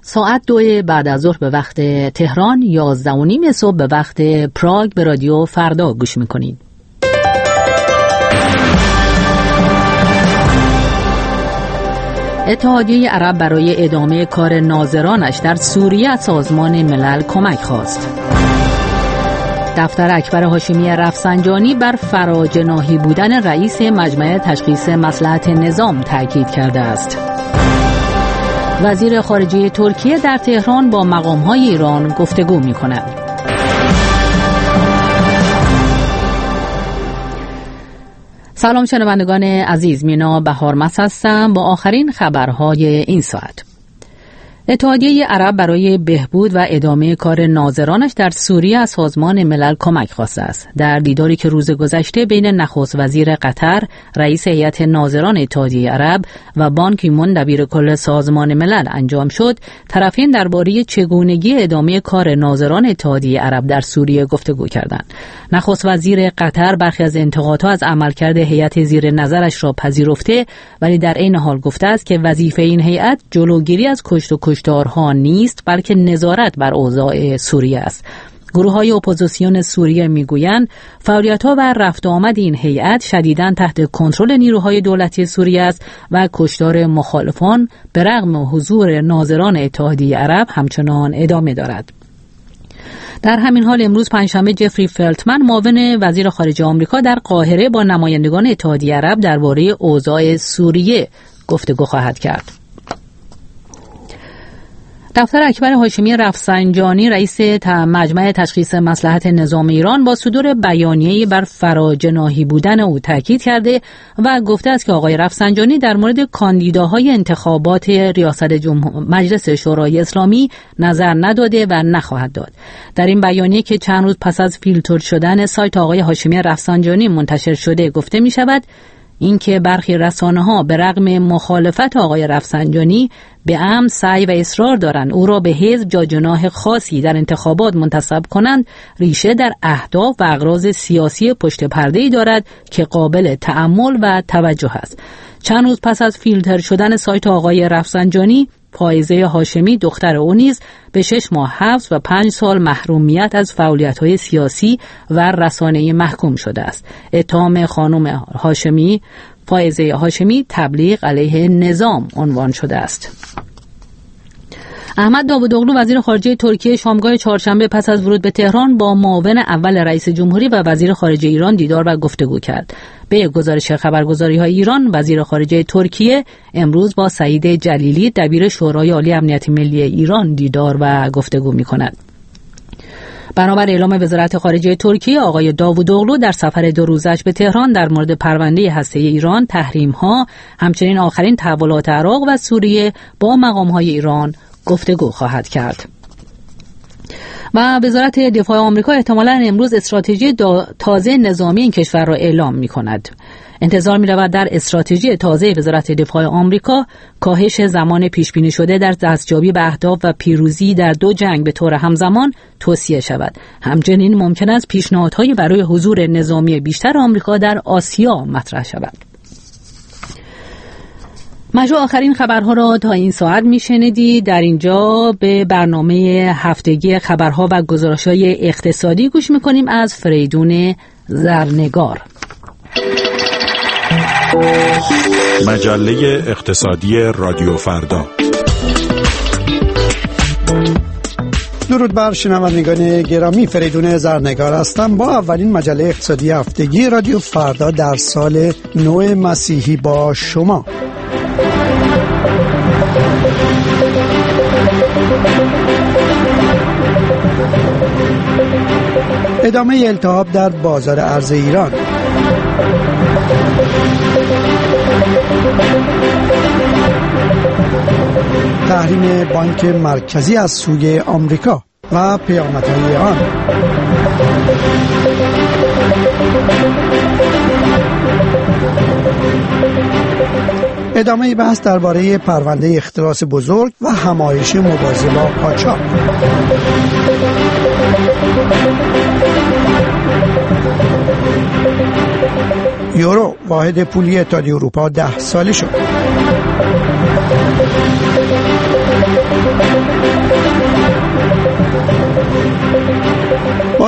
ساعت 2 بعد از ظهر به وقت تهران، 11:30 صبح به وقت پراگ به رادیو فردا گوش میکنید. اتحادیه عرب برای ادامه کار ناظرانش در سوریه از سازمان ملل کمک خواست. دفتر اکبر هاشمی رفسنجانی بر فراجناحی بودن رئیس مجمع تشخیص مصلحت نظام تاکید کرده است. وزیر خارجه ترکیه در تهران با مقام‌های ایران گفتگو می‌کند. سلام شنوندگان عزیز، مینا بهارمس هستم با آخرین خبرهای این ساعت. اتحادیه عرب برای بهبود و ادامه کار ناظرانش در سوریه از سازمان ملل کمک خواسته است. در دیداری که روز گذشته بین نخست وزیر قطر، رئیس هیئت ناظران اتحادیه عرب و بان کی مون دبیر کل سازمان ملل انجام شد، طرفین درباره چگونگی ادامه کار ناظران اتحادیه عرب در سوریه گفتگو کردند. نخست وزیر قطر برخی از انتقادها از عملکرد هیئت زیر نظرش را پذیرفته، ولی در عین حال گفته است که وظیفه این هیئت جلوگیری از کشتارها نیست، بلکه نظارت بر اوضاع سوریه است. گروه‌های اپوزیسیون سوریه میگویند فعالیت‌ها و رفت و آمد این هیئت شدیداً تحت کنترل نیروهای دولتی سوریه است و کشتار مخالفان به رغم حضور ناظران اتحادیه عرب همچنان ادامه دارد. در همین حال امروز پنجشنبه جفری فلتمن معاون وزیر خارجه آمریکا در قاهره با نمایندگان اتحادیه عرب درباره اوضاع سوریه گفتگو خواهد کرد. دفتر اکبر هاشمی رفسنجانی رئیس مجمع تشخیص مصلحت نظام ایران با صدور بیانیه‌ای بر فراجناحی بودن او تاکید کرده و گفته است که آقای رفسنجانی در مورد کاندیداهای انتخابات ریاست مجلس شورای اسلامی نظر نداده و نخواهد داد. در این بیانیه که چند روز پس از فیلتر شدن سایت آقای هاشمی رفسنجانی منتشر شده گفته می شود اینکه برخی رسانه‌ها به رغم مخالفت آقای رفسنجانی به عمد سعی و اصرار دارند او را به حزب جا جناح خاصی در انتخابات منتسب کنند، ریشه در اهداف و اغراض سیاسی پشت پرده‌ای دارد که قابل تأمل و توجه است. چند روز پس از فیلتر شدن سایت آقای رفسنجانی، فائزه هاشمی دختر او نیز به 6 ماه حبس و 5 سال محرومیت از فعالیت‌های سیاسی و رسانه‌ای محکوم شده است. اتهام خانم هاشمی، فائزه هاشمی، تبلیغ علیه نظام عنوان شده است. احمد داوودوغلو وزیر خارجه ترکیه شامگاه چهارشنبه پس از ورود به تهران با معاون اول رئیس جمهوری و وزیر خارجه ایران دیدار و گفتگو کرد. به گزارش خبرگزاری‌های ایران، وزیر خارجه ترکیه امروز با سعید جلیلی دبیر شورای عالی امنیت ملی ایران دیدار و گفتگو می‌کند. بنابر اعلام وزارت خارجه ترکیه، آقای داوودوغلو در سفر 2 روزش به تهران در مورد پرونده هسته‌ای ایران، تحریم‌ها، همچنین آخرین تحولات عراق و سوریه با مقام‌های ایران گفتگو خواهد کرد. و وزارت دفاع آمریکا احتمالاً امروز استراتژی تازه نظامی این کشور را اعلام می‌کند. انتظار می‌رود در استراتژی تازه وزارت دفاع آمریکا کاهش زمان پیش‌بینی شده در دستیابی به اهداف و پیروزی در 2 جنگ به طور همزمان توصیه شود. همچنین ممکن است پیشنهادهایی برای حضور نظامی بیشتر آمریکا در آسیا مطرح شود. مجموع آخرین خبرها را تا این ساعت میشنیدید. در اینجا به برنامه هفتگی خبرها و گزارش‌های اقتصادی گوش میکنیم از فریدون زرنگار. مجله اقتصادی رادیو فردا. درود بر شنوندگان گرامی، فریدون زرنگار هستم با اولین مجله اقتصادی هفتگی رادیو فردا در سال نو مسیحی با شما. ادامه التهاب در بازار ارز ایران. تحریم بانک مرکزی از سوی آمریکا و پیامدهای آن. ادامه بحث درباره پرونده اختلاس بزرگ و همایش مبارزه با قاچاق. یورو واحد پولی اتحادیه اروپا 10 ساله شد.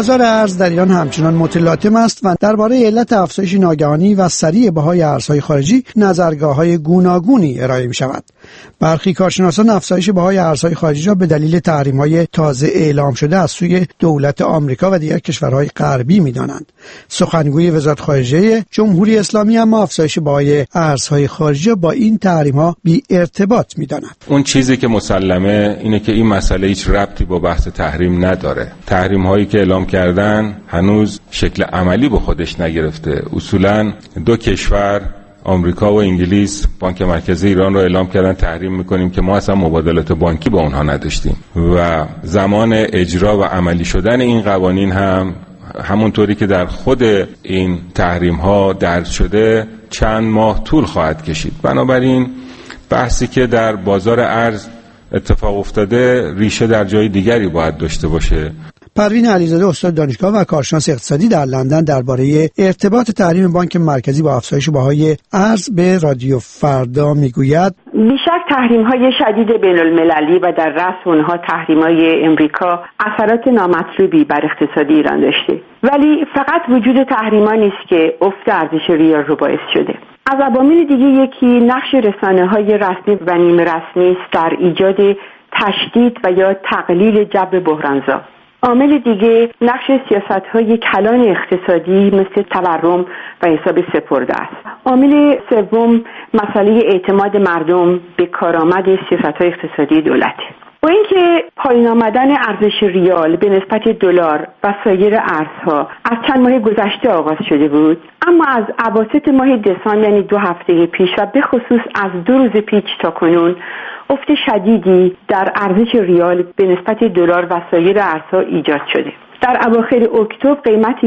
بازار ارز در ایران همچنان متلاطم است و درباره علت افزایش ناگهانی و سریع بهای ارزهای خارجی نظرگاه‌های گوناگونی ارائه می‌شود. برخی کارشناسان افزایش بهای ارزهای خارجی را به دلیل تحریم‌های تازه اعلام شده از سوی دولت آمریکا و دیگر کشورهای غربی می‌دانند. سخنگوی وزارت خارجه جمهوری اسلامی اما افزایش بهای ارزهای خارجی با این تحریم‌ها بی ارتباط می‌داند. اون چیزی که مسلمه اینه که این مسئله هیچ ربطی با بحث تحریم نداره. تحریم‌هایی که اعلام کردن هنوز شکل عملی به خودش نگرفته. اصولاً دو کشور آمریکا و انگلیس بانک مرکزی ایران رو اعلام کردن تحریم میکنیم که ما اصلا مبادلات بانکی با اونها نداشتیم و زمان اجرا و عملی شدن این قوانین هم همونطوری که در خود این تحریم ها درج شده چند ماه طول خواهد کشید. بنابراین بحثی که در بازار ارز اتفاق افتاده ریشه در جای دیگری باید داشته باشه. پروین علیزاده استاد دانشگاه و کارشناس اقتصادی در لندن درباره ارتباط تحریم بانک مرکزی با افزایش بهای ارز به رادیو فردا میگوید: بیشک تحریم‌های شدید بین‌المللی و در رأس اونها تحریم‌های امریکا اثرات نامطلوبی بر اقتصاد ایران داشته، ولی فقط وجود تحریم‌ها نیست که افت ارزش ریال رو باعث شده. از عوامل دیگه یکی نقش رسانه‌های رسمی و نیمه رسمی است در ایجاد تشدید و یا تقلیل جو بحرانزا. عامل دیگه نقش سیاست‌های کلان اقتصادی مثل تورم و حساب سپرده است. عامل سوم مسئله اعتماد مردم به کارآمد سیاست‌های اقتصادی دولت. با اینکه پایین آمدن ارزش ریال به نسبت دلار و سایر ارزها از چند ماه گذشته آغاز شده بود، اما از اواسط ماه دسامبر یعنی 2 هفته پیش و به خصوص از 2 روز پیش تا کنون افت شدیدی در ارزش ریال به نسبت دلار و سایر ارزها ایجاد شده. در اواخر اکتبر قیمت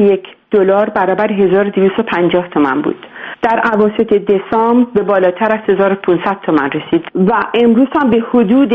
$1 برابر 1250 تومان بود. در اواسط دسامبر به بالاتر از 1500 تومان رسید و امروز هم به حدود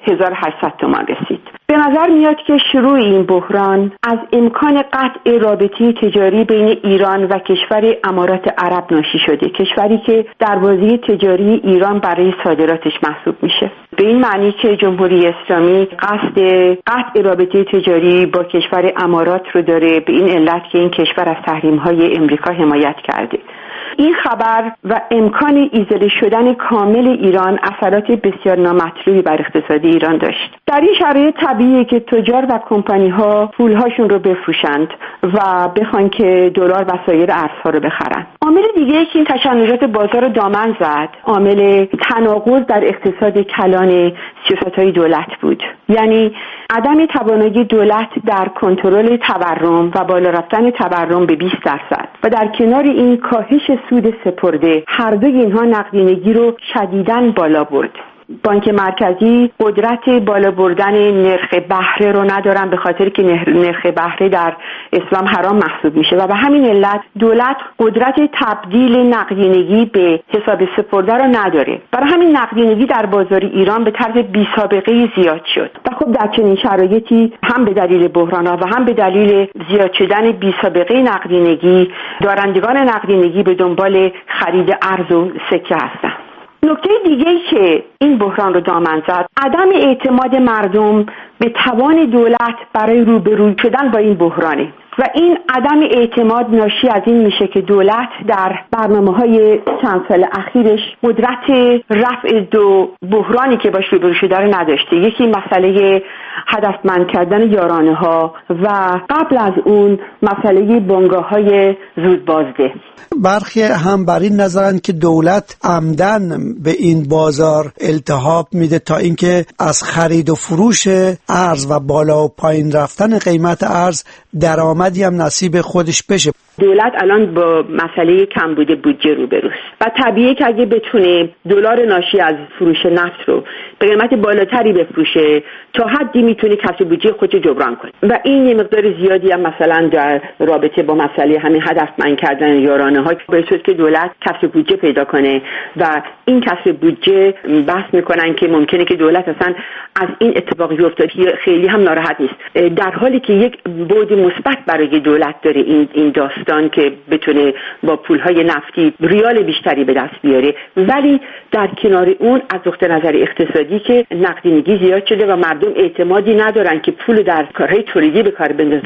1800 تومان رسید. به نظر میاد که شروع این بحران از امکان قطع رابطه تجاری بین ایران و کشور امارات عرب ناشی شده، کشوری که دروازه تجاری ایران برای صادراتش محسوب میشه. به این معنی که جمهوری اسلامی قصد قطع رابطه تجاری با کشور امارات رو داره، به این علت که این کشور از تحریم‌های امریکا حمایت کرده. این خبر و امکان ایزاله شدن کامل ایران اثرات بسیار نامطلوبی بر اقتصاد ایران داشت. در این شرایط طبیعیه که تجار و کمپانی‌ها پولهاشون رو بفروشند و بخوان که دلار و سایر ارزها رو بخرن. عامل دیگه که این تشنجات بازار رو دامن زد، عامل تناقض در اقتصاد کلان سیاست‌های دولت بود. یعنی عدم توانایی دولت در کنترل تورم و بالا رفتن تورم به 20% و در کنار این کاهش سود سپرده، هر دوی اینها نقدینگی رو شدیداً بالا برد. بانک مرکزی قدرت بالا بردن نرخ بهره رو ندارن، به خاطر که نرخ بهره در اسلام حرام محسوب میشه و به همین علت دولت قدرت تبدیل نقدینگی به حساب سپرده رو نداره. برای همین نقدینگی در بازار ایران به طرز بی سابقه زیاد شد و خب در چنین شرایطی هم به دلیل بحران‌ها و هم به دلیل زیاد شدن بی سابقه نقدینگی، دارندگان نقدینگی به دنبال خرید ارز و سکه هستند. نکته دیگه‌ای که این بحران رو دامن زد، عدم اعتماد مردم به توان دولت برای روبرو شدن با این بحرانه و این عدم اعتماد ناشی از این میشه که دولت در برنامه‌های چند سال اخیرش قدرت رفع دو بحرانی که باش روبرو شده رو نداشته. یکی مسئله هدفمند کردن یارانه‌ها و قبل از اون مسئله بنگاه‌های زود بازده. برخی هم بر این نظرند که دولت عمدن به این بازار التهاب میده تا اینکه از خرید و فروش ارز و بالا و پایین رفتن قیمت ارز درآمدی هم نصیب خودش بشه. دولت الان با مسئله کمبود بودجه روبروست و طبیعیه که اگه بتونه دلار ناشی از فروش نفت رو به قیمت بالاتری بفروشه تا حدی میتونه کسر بودجه خودش جبران کنه و این یه مقدار زیادی هم مثلا در رابطه با مسئله همین هدفمند کردن یارانه ها باعث شد که دولت کسر بودجه پیدا کنه و این کسر بودجه بحث میکنن که ممکنه که دولت اصلا از این اتفاقی که افتاد خیلی هم ناراحت نیست، در حالی که یک بعد مثبت برای دولت داره این داستان که بتونه با پولهای نفتی ریال بیشتری به دست بیاره، ولی در کنار اون از نقطه نظر اقتصادی که نقدینگی زیاد شده و مردم اعتمادی ندارن که پول در کارهای تولیدی به کار بندازن،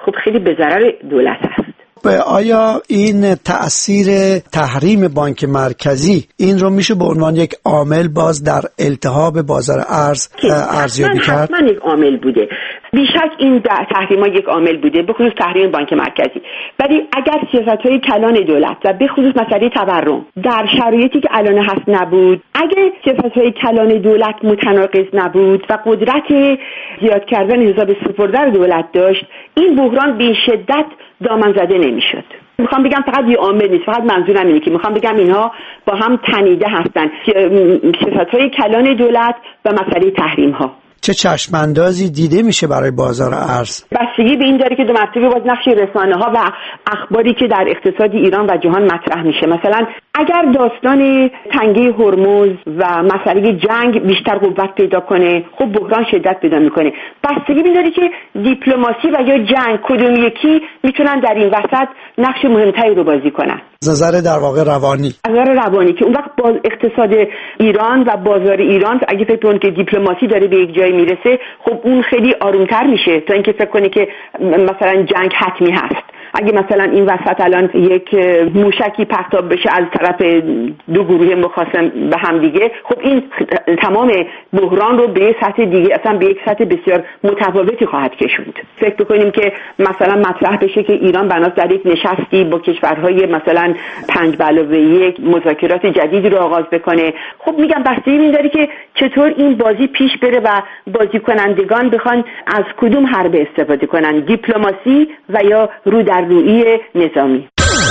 خب خیلی به ضرر دولت است. آیا این تأثیر تحریم بانک مرکزی این رو میشه به عنوان یک عامل باز در التهاب بازار ارز ارزیابی کرد؟ حتما یک عامل بوده، بیشک این تحریم ها یک عامل بوده، به خصوص تحریم بانک مرکزی. ولی اگر سیاست‌های کلان دولت و به خصوص مسئله تورم در شرایطی که الان هست نبود، اگر سیاست‌های کلان دولت متناقض نبود و قدرت زیاد کردن حساب سپرده دولت داشت، این بحران به شدت دامن زده نمیشد. میخوام بگم فقط یه عامل نیست، فقط منظورم اینه که میخوام بگم اینها با هم تنیده هستن، سیاست‌های کلان دولت و مسئله تحریم ها. چه چشماندازی دیده میشه برای بازار ارز؟ بستگی به این داره که دو مرتبه باز نقش رسانه‌ها و اخباری که در اقتصاد ایران و جهان مطرح میشه. مثلا اگر داستان تنگه هرمز و مسئله جنگ بیشتر قوت پیدا کنه، خب بحران شدت پیدا میکنه. بستگی به این داره که دیپلماسی و یا جنگ کدوم یکی میتونن در این وسط نقش مهمتری رو بازی کنن. از نظر در واقع روانی، از نظر روانی که اون وقت باز اقتصاد ایران و بازار ایران اگه فکر کنید که دیپلماسی داره به یک جای میرسه، خب اون خیلی آرومتر میشه تا اینکه فکر کنی که مثلا جنگ حتمی هست. اگه مثلا این وسط الان یک موشکی پرتاب بشه از طرف دو گروه مخاصم به هم دیگه، خب این تمام بحران رو به سطح دیگه، اصلا به یک سطح بسیار متفاوتی خواهد کشوند. فکر بکنیم که مثلا مطرح بشه که ایران بناس در یک نشستی با کشورهای مثلا 5+1 مذاکرات جدیدی رو آغاز بکنه. خب میگم بستگی این داره که چطور این بازی پیش بره و بازیکنندگان بخوان از کدوم حربه استفاده کنن، دیپلماسی و یا رو در روی نظامی.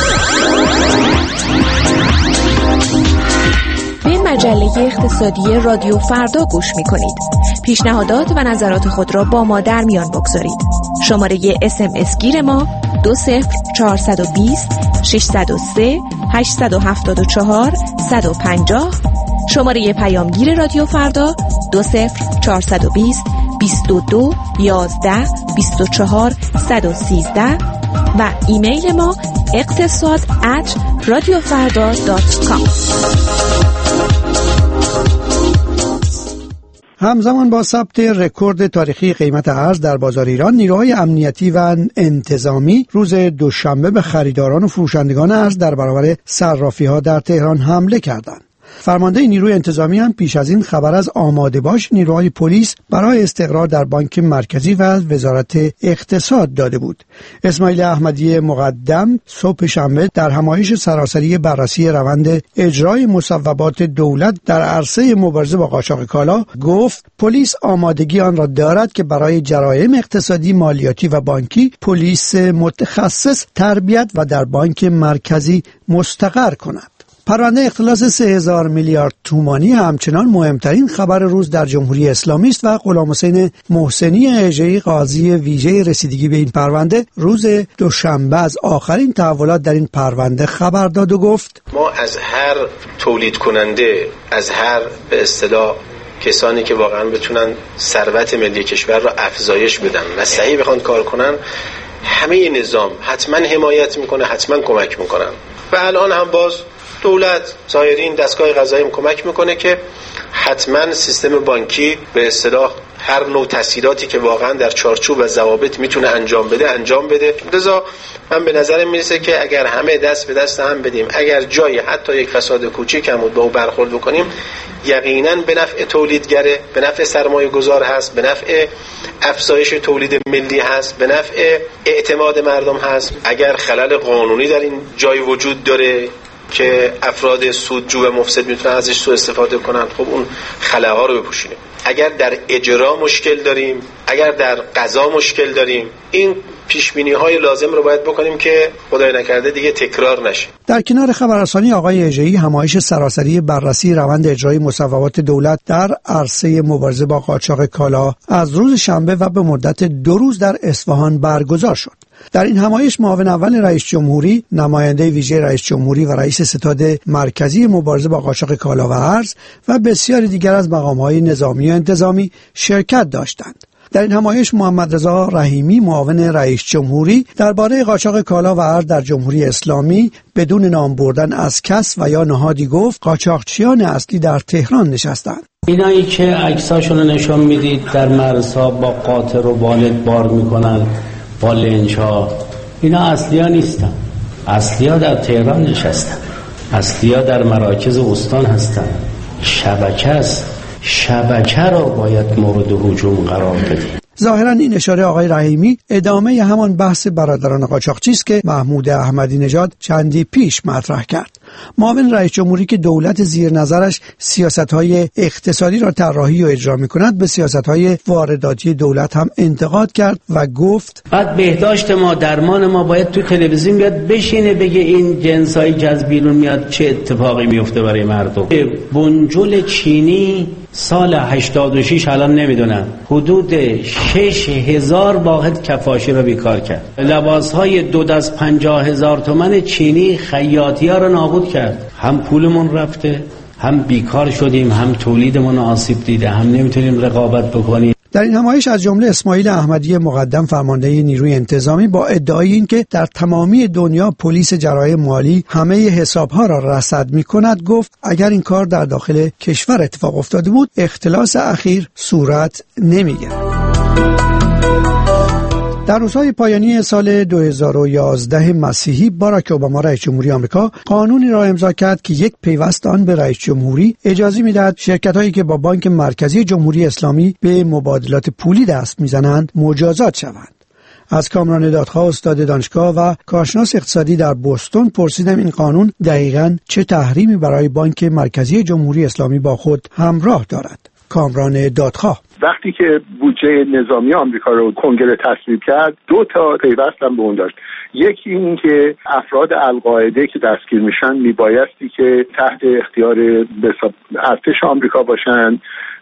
به مجله اقتصادی رادیو فردا گوش می‌کنید. پیشنهادات و نظرات خود را با ما در میان بگذارید. شماره SMS گیر ما 20420 603 874 150. شماره پیامگیر رادیو فردا 20420 22 11 24 113 و ایمیل ما اقتصاد@radiofarda.com. همزمان با ثبت رکورد تاریخی قیمت ارز در بازار ایران، نیروهای امنیتی و انتظامی روز دوشنبه به خریداران و فروشندگان ارز در برابر صرافی‌ها در تهران حمله کردند. فرمانده نیروی انتظامی هم پیش از این خبر از آماده باش نیروهای پلیس برای استقرار در بانک مرکزی و وزارت اقتصاد داده بود. اسماعیل احمدی مقدم صبح شنبه در همایش سراسری بررسی روند اجرای مصوبات دولت در عرصه مبارزه با قاچاق کالا گفت پلیس آمادگی آن را دارد که برای جرایم اقتصادی، مالیاتی و بانکی پلیس متخصص تربیت و در بانک مرکزی مستقر کند. پرونده اختلاس 3000 میلیارد تومانی همچنان مهمترین خبر روز در جمهوری اسلامی است و غلامحسین محسنی اژه‌ای قاضی ویژه رسیدگی به این پرونده روز دوشنبه از آخرین تحولات در این پرونده خبر داد و گفت ما از هر تولید کننده، از هر به اصطلاح کسانی که واقعا بتونن ثروت ملی کشور را افزایش بدن و صحیح بخوان کار کنن، همه نظام حتما حمایت میکنه، حتما کمک میکنن و الان هم باز دولت ظاهرین دستگاه قضایی کمک میکنه که حتما سیستم بانکی به اصطلاح هر نوع تسهیلاتی که واقعا در چارچوب و ضوابط میتونه انجام بده. لذا من به نظرم میرسه که اگر همه دست به دست هم بدیم، اگر جایی حتی یک فساد کوچیک هم با او برخورد بکنیم، یقینا به نفع تولیدگره، به نفع سرمایه گذار هست، به نفع افزایش تولید ملی هست، به نفع اعتماد مردم هست. اگر خلل قانونی در این جای وجود داره که افراد سودجو و مفسد میتونن ازش سوء استفاده کنن، خب اون خلاها رو بپوشونیم. اگر در اجرا مشکل داریم، اگر در قضا مشکل داریم، این پیشبینی‌های لازم رو باید بکنیم که خدای نکرده دیگه تکرار نشه. در کنار خبررسانی آقای اژه‌ای، همایش سراسری بررسی روند اجرای مصوبات دولت در عرصه مبارزه با قاچاق کالا از روز شنبه و به مدت 2 روز در اصفهان برگزار شد. در این همایش معاون اول رئیس جمهوری، نماینده ویژه رئیس جمهوری و رئیس ستاد مرکزی مبارزه با قاچاق کالا و ارز و بسیاری دیگر از مقام‌های نظامی و انتظامی شرکت داشتند. در این همایش محمد رضا رحیمی معاون رئیس جمهوری درباره قاچاق کالا و ارز در جمهوری اسلامی بدون نام بردن از کس و یا نهادی گفت قاچاقچیان اصلی در تهران نشستند. اینایی که عکساشون رو نشون میدید در مرزها با قاطر و والد بار میکنن با لنج‌ها، اینا اصلی‌ها نیستن. اصلی‌ها در تهران نشستن، اصلی‌ها در مراکز استان هستن. شبکه است، شبکه رو باید مورد هجوم قرار بدیم. ظاهرا این اشاره آقای رحیمی ادامه همان بحث برادران قاچاقچی است که محمود احمدی نژاد چندی پیش مطرح کرد. معاون رئیس جمهوری که دولت زیر نظرش سیاست‌های اقتصادی را طراحی و اجرا می‌کند به سیاست‌های وارداتی دولت هم انتقاد کرد و گفت بعد بهداشت ما، درمان ما باید تو تلویزیون بیاد بشینه بگه این جنسایی که از بیرون میاد چه اتفاقی میفته برای مردم. بنجل چینی سال 86 الان نمیدونم حدود 6000 واحد کفاشی رو بیکار کرد. لباس‌های 250,000 تومان چینی خیاطی‌ها رو نابود کرد. هم پولمون رفته، هم بیکار شدیم، هم تولیدمون آسیب دیده، هم نمیتونیم رقابت بکنیم. در این همایش از جمله اسماعیل احمدی مقدم فرمانده نیروی انتظامی با ادعای این که در تمامی دنیا پلیس جرایم مالی همه حسابها را رصد می‌کند گفت اگر این کار در داخل کشور اتفاق افتاده بود اختلاس اخیر صورت نمی‌گرفت. در روزهای پایانی سال 2011 مسیحی باراک اوباما رئیس جمهوری آمریکا قانونی را امضا کرد که یک پیوست آن به رئیس جمهوری اجازه می‌دهد شرکت‌هایی که با بانک مرکزی جمهوری اسلامی به مبادلات پولی دست می‌زنند مجازات شوند. از کامران دادخواه استاد دانشگاه و کارشناس اقتصادی در بوستون پرسیدم این قانون دقیقاً چه تحریمی برای بانک مرکزی جمهوری اسلامی با خود همراه دارد. کامران دادخواه: وقتی که بودجه نظامی آمریکا رو کنگره تصویب کرد 2 تا پیوست هم به اون داشت. یکی این که افراد القاعده که دستگیر میشن میبایستی که تحت اختیار ارتش آمریکا باشن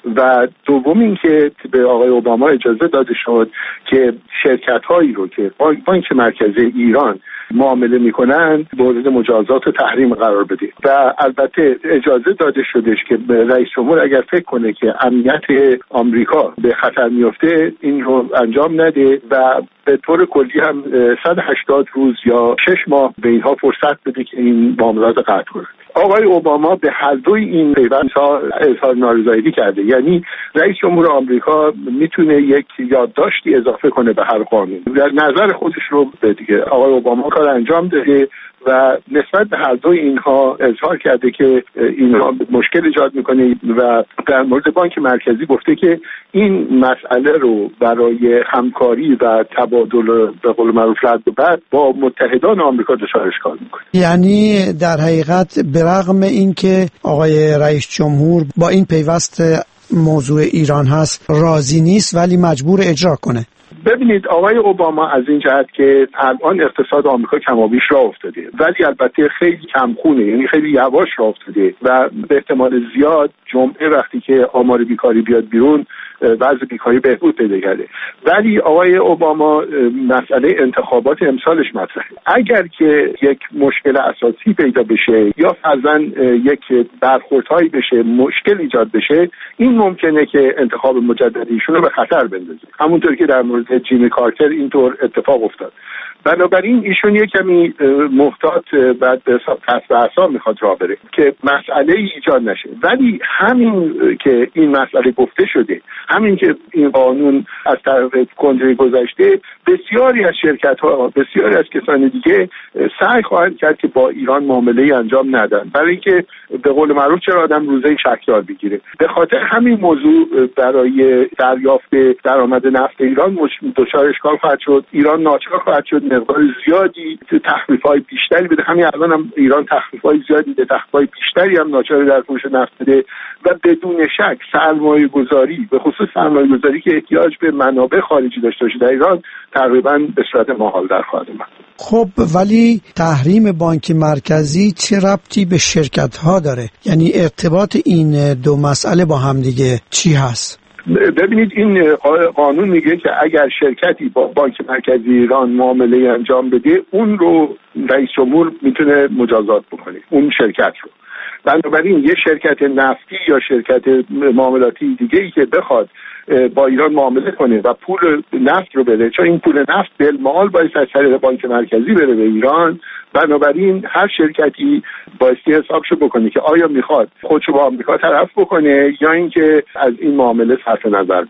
و دوم این که به آقای اوباما اجازه داده شد که شرکت هایی رو که بانک مرکزی ایران معامله میکنن مورد مجازات و تحریم قرار بده و البته اجازه داده شدش که رئیس جمهور اگر فکر کنه که امنیت آمریکا به خطر میفته این رو انجام نده و به طور کلی هم 180 روز یا 6 ماه به اینها فرصت بده که این معاملات قطع کنند. آقای اوباما به هر دوی این پیوست‌ها اظهار نارضایتی کرده. یعنی رئیس جمهور آمریکا میتونه یک یادداشتی اضافه کنه به هر قانون. در نظر خودش رو به دیگه آقای اوباما کار انجام داده و نسبت به هر دوی اینها اظهار کرده که اینها مشکل ایجاد میکنه و در مورد بانک مرکزی گفته که این مسئله رو برای همکاری و تبادل به قول معروف رد و بدل با متحدان آمریکا دچارش کار میکنه. یعنی در حقیقت برغم اینکه آقای رئیس جمهور با این پیوست موضوع ایران هست راضی نیست ولی مجبور اجرا کنه. ببینید آقای اوباما از این جهت که الان اقتصاد آمریکا کمابیش راه افتاده ولی البته خیلی کمخونه، یعنی خیلی یواش راه افتاده و به احتمال زیاد جمعه وقتی که آمار بیکاری بیاد بیرون وضع بیکاری بهبود پیدا کرده. ولی آقای اوباما مسئله انتخابات امسالش مطرحه. اگر که یک مشکل اساسی پیدا بشه یا فرضاً یک برخوردهایی بشه، مشکل ایجاد بشه، این ممکنه که انتخاب مجدد ایشون رو به خطر بندازه. همونطور که در مورد جیمی کارتر اینطور اتفاق افتاد. بنابراین ایشون یک کمی محتاط و به اعصاب میخواد راه بره که مسئله ایجاد نشه. ولی همین که این مسئله گفته شده، همین که این قانون از طرف کنگره گذشته، بسیاری از شرکت‌ها، بسیاری از کسان دیگه سعی خواهند کرد که با ایران معامله انجام ندن، برای اینکه به قول معروف چرا آدم روزه شکار بگیره. به خاطر همین موضوع برای دریافت درآمد نفت ایران دچار اشکال خواهد شد. ایران ناچار خواهد شد مقدار زیادی تخفیف‌های بیشتری بده. همین الان هم ایران تخفیف‌های زیادی بده، تخفیف‌های بیشتری هم ناچار در فروش نفت بده و بدون شک سرمایه‌گذاری، به خصوص سرمایه‌گذاری که احتیاج به منابع خارجی داشته باشه در ایران، تقریباً به صورت محال در خواهد اومد. خب ولی تحریم بانک مرکزی چه ربطی به شرکت‌ها داره؟ یعنی ارتباط این دو مسئله با هم دیگه چی هست؟ ببینید این قانون میگه که اگر شرکتی با بانک مرکزی ایران معامله انجام بده، اون رو رئیس جمهور میتونه مجازات بکنه، اون شرکت رو. بنابراین یه شرکت نفتی یا شرکت معاملاتی دیگه ای که بخواد با ایران معامله کنه و پول نفت رو بده، چون این پول نفت بالمال باید از طریق بانک مرکزی بره به ایران، بنابراین هر شرکتی بایستی حسابشو بکنه که آیا میخواد خودشو با آمریکا طرف بکنه یا اینکه از این معامله صرف نظر بکنه.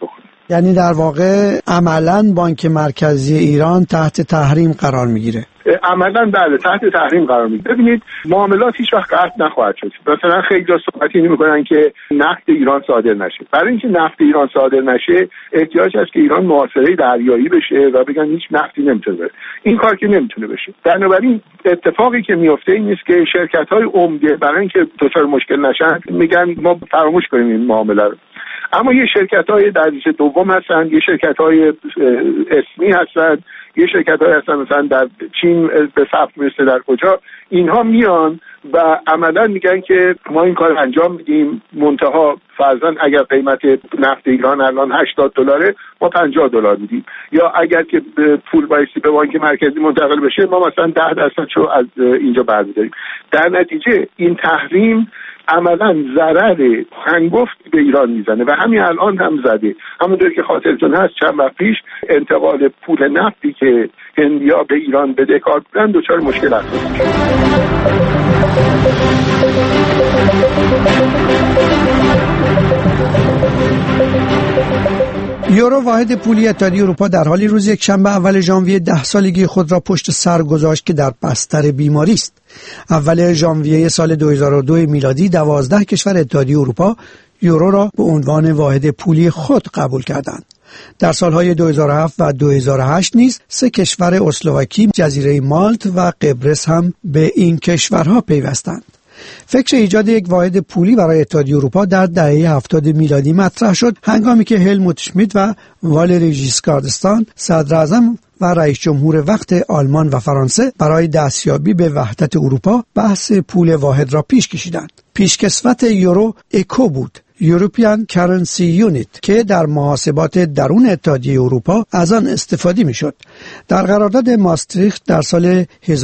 یعنی در واقع عملاً بانک مرکزی ایران تحت تحریم قرار میگیره. عملاً بله تحت تحریم قرار میگیره. ببینید معاملات هیچ وقت قطع نخواهد شد. مثلا خیلی جا صحبت میکنن که نفت ایران صادر نشه. برای اینکه نفت ایران صادر نشه احتیاج هست که ایران محاصره دریایی بشه و بگن هیچ نفتی نمیتونه بره. این کار که نمیتونه بشه. بنابراین اتفاقی که میفته این است که شرکت‌های عمده برای اینکه دچار مشکل نشن میگن ما فراموش کنیم این معامله رو. اما یه شرکت‌های درجه دوم هستن، یه شرکت‌های اسمی هستن، یه شرکت‌های هستن مثلا در چین به ثبت میرسه در کجا، اینها میان و عملاً میگن که ما این کار انجام میدیم، منتها فرضاً اگر قیمت نفت ایران الان $80 ما $50 میدیم، یا اگر که پول بایستی به بانک مرکزی منتقل بشه ما مثلا 10% رو از اینجا برمی‌داریم. در نتیجه این تحریم عملاً ضرر هنگفت به ایران میزنه و همین الان هم زده. همونطور که خاطرتون هست چند وقت پیش انتقال پول نفتی که هندیا به ایران بدهکار بودن دچار مشکل اساسی شد. یورو واحد پولی اتحادیه اروپا در حالی روز یکشنبه اول ژانویه 10 سالگی خود را پشت سر گذاشت که در بستر بیماری است. اول ژانویه سال 2002 میلادی 12 کشور اتحادیه اروپا یورو را به عنوان واحد پولی خود قبول کردند. در سالهای 2007 و 2008 نیز 3 کشور اسلواکی، جزیره مالت و قبرس هم به این کشورها پیوستند. فکر ایجاد یک واحد پولی برای اتحادیه اروپا در دهه 70 میلادی مطرح شد هنگامی که هلموت شمیت و والری ژیسکارد دستان صدر اعظم و رئیس جمهور وقت آلمان و فرانسه برای دستیابی به وحدت اروپا بحث پول واحد را پیش کشیدند. پیشکسوت یورو اکو بود، European Currency Unit، که در محاسبات درون اتحادیه اروپا از آن استفاده میشد. در قرارداد ماستریخت در سال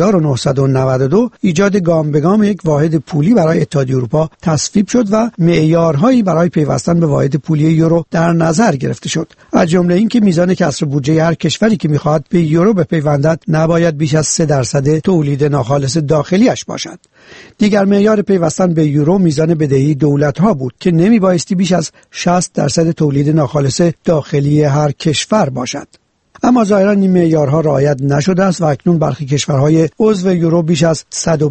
1992 ایجاد گام به گام یک واحد پولی برای اتحادیه اروپا تصویب شد و معیارهایی برای پیوستن به واحد پولی یورو در نظر گرفته شد. از جمله اینکه میزان کسر بودجه هر کشوری که میخواهد به یورو بپیوندد نباید بیش از 3% تولید ناخالص داخلیش باشد. دیگر معیار پیوستن به یورو میزان بدهی دولت‌ها بود که نمیبایستی بیش از 60% تولید ناخالص داخلی هر کشور باشد. اما ظاهراً این معیارها رعایت نشده است و اکنون برخی کشورهای عضو یورو بیش از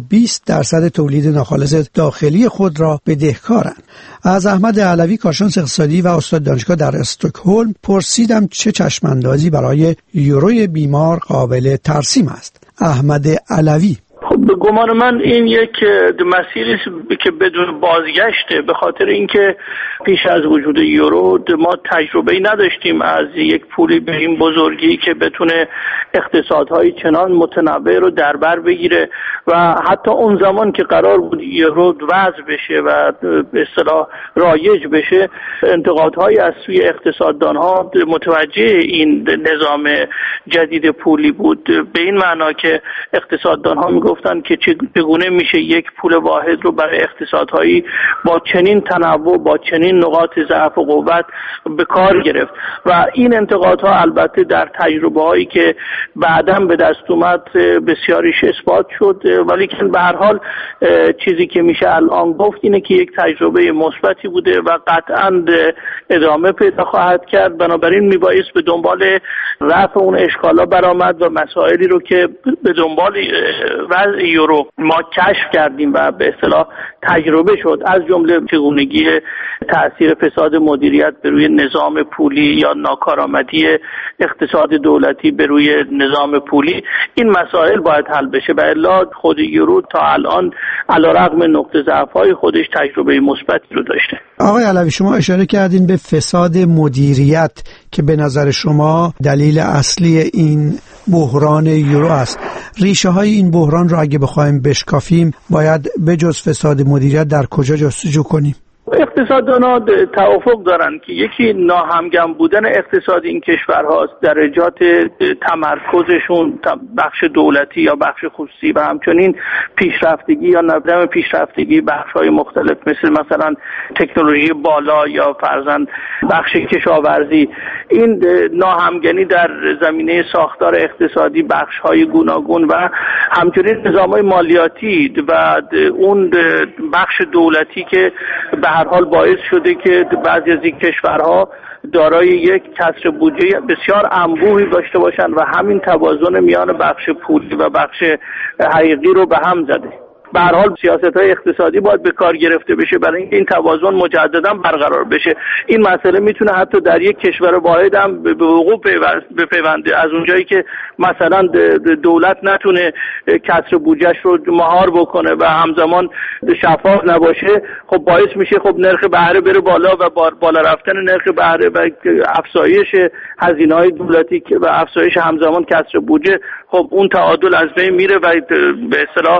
120% تولید ناخالص داخلی خود را بدهکارند. از احمد علوی، کارشناس اقتصادی و استاد دانشگاه در استکهلم، پرسیدم چه چشماندازی برای یوروی بیمار قابل ترسیم است. احمد علوی: خب به گمان من این یک مسیری که بدون بازگشته، به خاطر اینکه پیش از وجود یورو ما تجربه‌ای نداشتیم از یک پولی به این بزرگی که بتونه اقتصادهای چنان متنوع رو در بر بگیره و حتی اون زمان که قرار بود یورو وضع بشه و به اصطلاح رایج بشه، انتقادهای از سوی اقتصاددانها متوجه این نظام جدید پولی بود، به این معنا که اقتصاددانها میگفتن که چگونه میشه یک پول واحد رو برای اقتصادهایی با چنین تنوع، با چنین نقاط ضعف و قوت به کار گرفت. و این انتقادها البته در تجربه هایی که بعداً به دست اومد بسیاریش اثبات شد، ولی که به هر حال چیزی که میشه الان گفت اینه که یک تجربه مثبتی بوده و قطعاً ادامه پیدا خواهد کرد. بنابراین میبایست به دنبال رفع اون اشکالا برآمد و مسائلی رو که به دنبال وضع یورو ما کشف کردیم و به اصطلاح تجربه شد، از جمله چگونگی تأثیر فساد مدیریت بر روی نظام پولی یا ناکارآمدی اقتصاد دولتی بر روی نظام پولی، این مسائل باید حل بشه. و الا خود یورو تا الان علیرغم نقطه ضعف‌های خودش تجربه مثبتی رو داشته. آقای علوی، شما اشاره کردین به فساد مدیریت که به نظر شما دلیل اصلی این بحران یورو است. ریشه های این بحران رو اگه بخوایم بشکافیم باید بجز فساد مدیریت در کجا جستجو کنیم؟ اقتصاددان‌ها توافق دارن که یکی ناهمگن بودن اقتصاد این کشورهاست، درجات تمرکزشون بخش دولتی یا بخش خصوصی و همچنین پیشرفتگی یا نبودن پیشرفتگی بخش‌های مختلف مثلا تکنولوژی بالا یا فرضاً بخش کشاورزی. این ناهمگنی در زمینه ساختار اقتصادی بخش‌های گوناگون و همچنین نظام‌های مالیاتی و اون بخش دولتی که به هر حال باعث شده که بعضی از این کشورها دارای یک کسر بودجه بسیار انبوهی داشته باشند و همین توازن میان بخش پولی و بخش حقیقی رو به هم زده. به هر حال سیاست‌های اقتصادی باید به کار گرفته بشه برای اینکه این توازن مجددا برقرار بشه. این مسئله میتونه حتی در یک کشور واحد هم به وقوع بپیونده، از اونجایی که مثلا دولت نتونه کسر بودجهش رو مهار بکنه و همزمان شفاف نباشه، خب باعث میشه خب نرخ بهره بره بالا و بالا رفتن نرخ بهره و افزایش هزینه‌های دولتی و افزایش همزمان کسر بودجه، خب اون تعادل از بین میره و به اصطلاح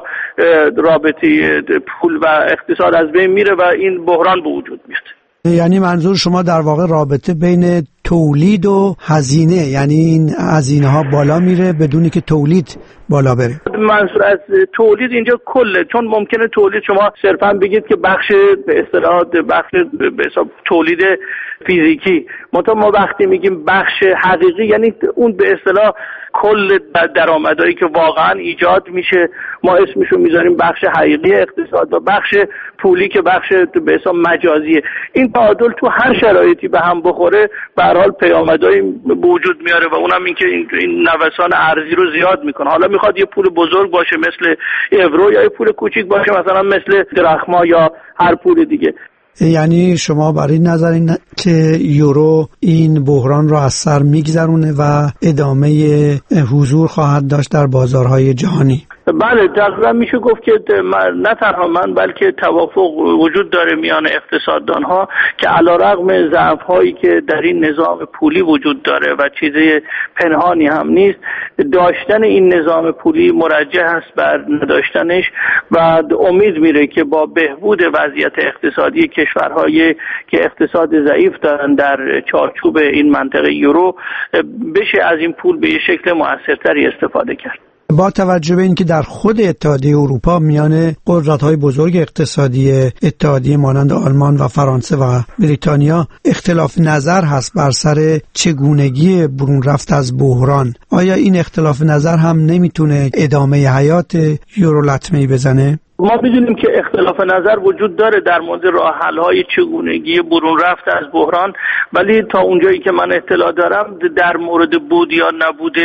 رابطه پول و اقتصاد از بین میره و این بحران به وجود میاد. یعنی منظور شما در واقع رابطه بین تولید و هزینه، یعنی این هزینه ها بالا میره بدونی که تولید بالا بره. منظور از تولید اینجا کله، چون ممکنه تولید شما صرفا بگید که بخش به اصطلاح بخش به حساب تولید فیزیکی، ما وقتی میگیم بخش حقیقی یعنی اون به اصطلاح کل درآمدایی که واقعا ایجاد میشه، ما اسمشو میذاریم بخش حقیقی اقتصاد و بخش پولی که بخش به حساب مجازیه. این تعادل تو هر شرایطی به هم بخوره به هر حال پیامدایی به وجود میاره و اونم این که این نوسان ارزی رو زیاد میکنه. حالا میخواد یه پول بزرگ باشه مثل یورو یا یه پول کوچیک باشه مثلا مثل درخما یا هر پول دیگه. یعنی شما برای نظرین که یورو این بحران رو از سر میگذرونه و ادامه حضور خواهد داشت در بازارهای جهانی؟ بله، تقریبا میشه گفت که نه تنها من بلکه توافق وجود داره میان اقتصاددانها که علیرغم ضعف‌هایی که در این نظام پولی وجود داره و چیز پنهانی هم نیست، داشتن این نظام پولی مرجح است بر نداشتنش و امید میره که با بهبود وضعیت اقتصادی کشورهایی که اقتصاد ضعیف دارن در چارچوب این منطقه یورو بشه از این پول به شکل مؤثرتری استفاده کرد. با توجه به اینکه در خود اتحادیه اروپا میان قدرت‌های بزرگ اقتصادی اتحادیه مانند آلمان و فرانسه و بریتانیا اختلاف نظر هست بر سر چگونگی برون رفت از بحران، آیا این اختلاف نظر هم نمیتونه ادامه حیات یورو لطمه‌ای بزنه؟ ما می‌دونیم که اختلاف نظر وجود داره در مورد راه حل‌های چگونگی برون رفت از بحران، ولی تا اونجایی که من اطلاع دارم در مورد بود یا نبود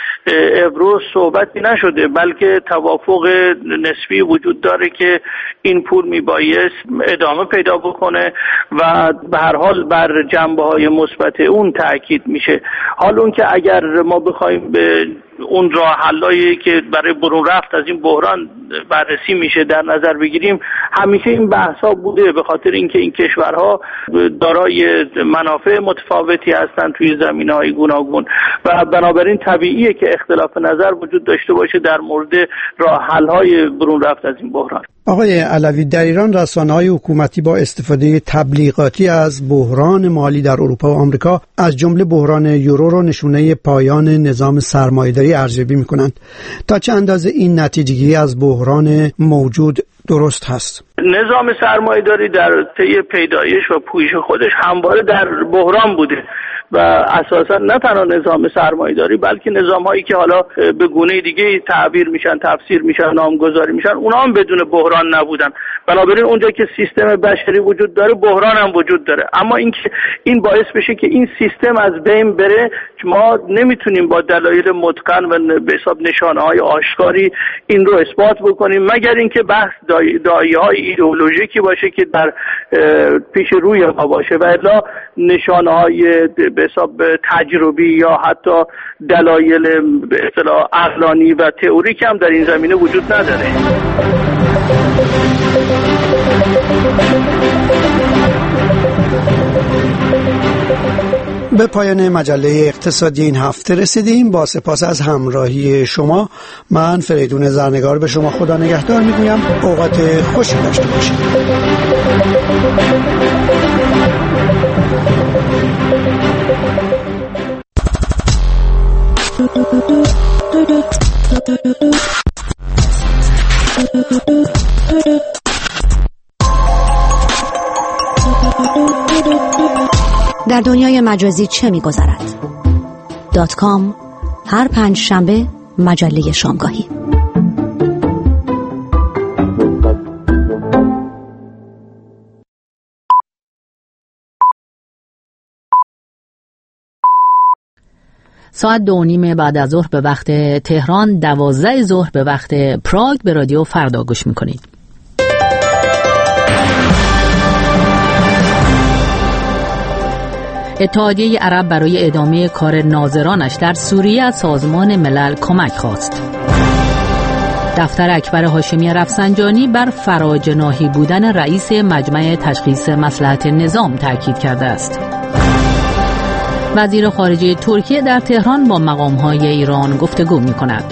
یورو صحبتی نشده، بلکه توافق نسبی وجود داره که این پول میبایست ادامه پیدا بکنه و به هر حال بر جنبه‌های مثبت اون تاکید میشه. حال اون که اگر ما بخوایم به اون راه حلایی که برای برون رفت از این بحران بررسی میشه در نظر بگیریم، همیشه این بحثا بوده به خاطر اینکه این کشورها دارای منافع متفاوتی هستند توی زمینه‌های گوناگون و بنابراین طبیعیه که اختلاف نظر وجود داشته باشه در مورد راه حل‌های برون رفت از این بحران. آقای علوی، در ایران رسانه‌های حکومتی با استفاده تبلیغاتی از بحران مالی در اروپا و آمریکا از جمله بحران یورو رو نشونه پایان نظام سرمایه‌داری ارزیابی می‌کنند. تا چه اندازه این نتیجه‌گیری از بحران موجود درست هست؟ نظام سرمایه‌داری در طی پیدایش و پویش خودش همواره در بحران بوده و اساسا نه تنها نظام سرمایه‌داری بلکه نظام‌هایی که حالا به گونه دیگه تعبیر میشن، تفسیر میشن، نامگذاری میشن، اونا هم بدون بحران نبودن. بنابراین اونجا که سیستم بشری وجود داره بحران هم وجود داره، اما این باعث بشه که این سیستم از بین بره ما نمیتونیم با دلایل متقن و به حساب نشانه‌های آشکاری این رو اثبات بکنیم مگر اینکه بحث دایه‌های ایدئولوژیکی باشه که در پیش روی ما باشه و الا نشانه‌های به حساب تجربی یا حتی دلایل به اصطلاح عقلانی و تئوریک هم در این زمینه وجود نداره. به پایان مجله اقتصادی این هفته رسیدیم. با سپاس از همراهی شما، من فریدون زرنگار به شما خدا نگهدار میگویم. اوقات خوشی داشته باشید. در دنیای مجازی چه می‌گذرد؟ .com هر 5 شنبه مجله شامگاهی. ساعت 2:30 بعد از ظهر به وقت تهران، 12 ظهر به وقت پراگ به رادیو فردا گوش میکنید. اتحادیه عرب برای ادامه کار ناظرانش در سوریه از سازمان ملل کمک خواست. دفتر اکبر هاشمی رفسنجانی بر فراجناحی بودن رئیس مجمع تشخیص مصلحت نظام تاکید کرده است. وزیر خارجه ترکیه در تهران با مقام‌های ایران گفتگو می‌کند.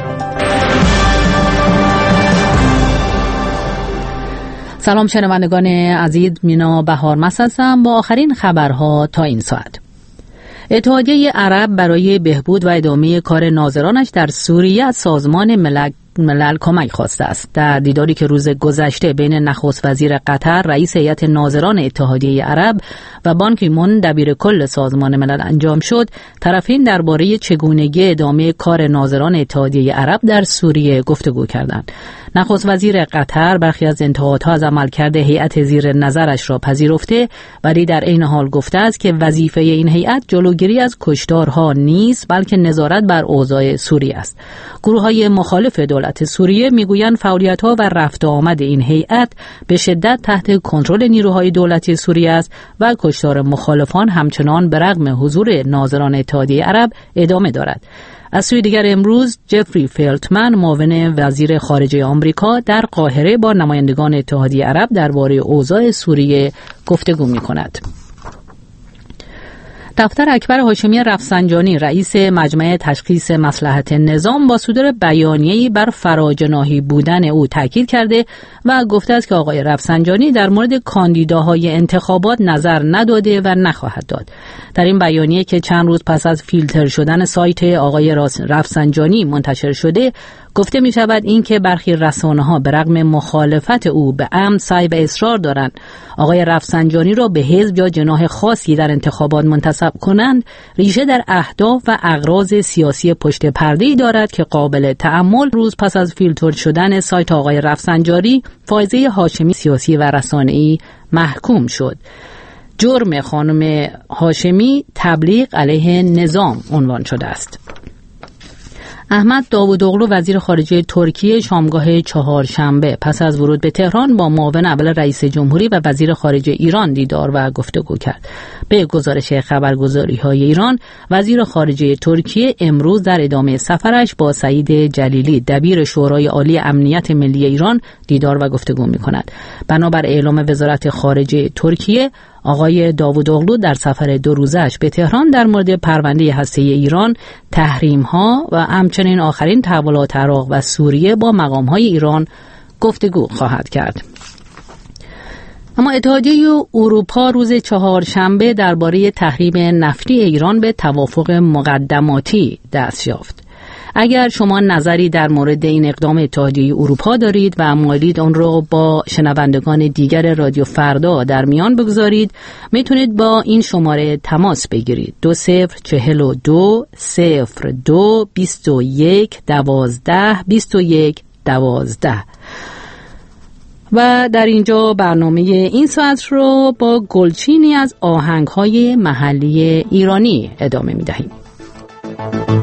سلام شنوندگان عزیز، مینا بهارمست هستم با آخرین خبرها تا این ساعت. اتحادیه عرب برای بهبود و ادامه کار ناظرانش در سوریه از سازمان ملل کمک خواسته است. در دیداری که روز گذشته بین نخست وزیر قطر، رئیس هیئت ناظران اتحادیه عرب و بان کی مون دبیر کل سازمان ملل انجام شد، طرفین درباره چگونگی ادامه کار ناظران اتحادیه عرب در سوریه گفتگو کردند. نخست وزیر قطر برخی از انتقادها از عملکرد هیئت زیر نظرش را پذیرفته، ولی در عین حال گفته است که وظیفه این هیئت جلوگیری از کشتارها نیست، بلکه نظارت بر اوضاع سوریه است. گروه‌های مخالف دولت سوریه میگویند فعالیت‌ها و رفت و آمد این هیئت به شدت تحت کنترل نیروهای دولتی سوریه است و کشتار مخالفان همچنان به رغم حضور ناظران اتحادیه عرب ادامه دارد. از سوی دیگر امروز جفری فلتمن معاون وزیر خارجه آمریکا در قاهره با نمایندگان اتحادیه عرب درباره اوضاع سوریه گفتگو می‌کند. دفتر اکبر هاشمی رفسنجانی رئیس مجمع تشخیص مصلحت نظام با صدور بیانیه‌ای بر فراجناحی بودن او تاکید کرده و گفته است که آقای رفسنجانی در مورد کاندیداهای انتخابات نظر نداده و نخواهد داد. در این بیانیه که چند روز پس از فیلتر شدن سایت آقای رفسنجانی منتشر شده، گفته می شود این که برخی رسانه‌ها به رغم مخالفت او به عمد سعی و اصرار دارند آقای رفسنجانی را به حزب یا جناح خاصی در انتخابات منتسب کنند، ریشه در اهداف و اغراض سیاسی پشت پرده‌ای دارد که قابل تأمل. روز پس از فیلتر شدن سایت آقای رفسنجانی، فائزه هاشمی سیاسی و رسانه‌ای محکوم شد. جرم خانم هاشمی تبلیغ علیه نظام عنوان شده است. احمد داوودوغلو وزیر خارجه ترکیه شامگاه چهارشنبه پس از ورود به تهران با معاون اول رئیس جمهوری و وزیر خارجه ایران دیدار و گفتگو کرد. به گزارش خبرگزاری‌های ایران، وزیر خارجه ترکیه امروز در ادامه سفرش با سعید جلیلی دبیر شورای عالی امنیت ملی ایران دیدار و گفتگو می‌کند. بنابر اعلام وزارت خارجه ترکیه، آقای داوودوغلو در سفر 2 روزه‌اش به تهران در مورد پرونده هسته‌ای ایران، تحریم‌ها و همچنین آخرین تحولات عراق و سوریه با مقام‌های ایران گفتگو خواهد کرد. اما اتحادیه اروپا روز چهارشنبه درباره تحریم نفتی ایران به توافق مقدماتی دست یافت. اگر شما نظری در مورد این اقدام اتحادیه اروپا دارید و مایلید آن را با شنوندگان دیگر رادیو فردا در میان بگذارید، میتونید با این شماره تماس بگیرید: 2042 02 21 12 21 12. و در اینجا برنامه این ساعت رو با گلچینی از آهنگ‌های محلی ایرانی ادامه می‌دهیم.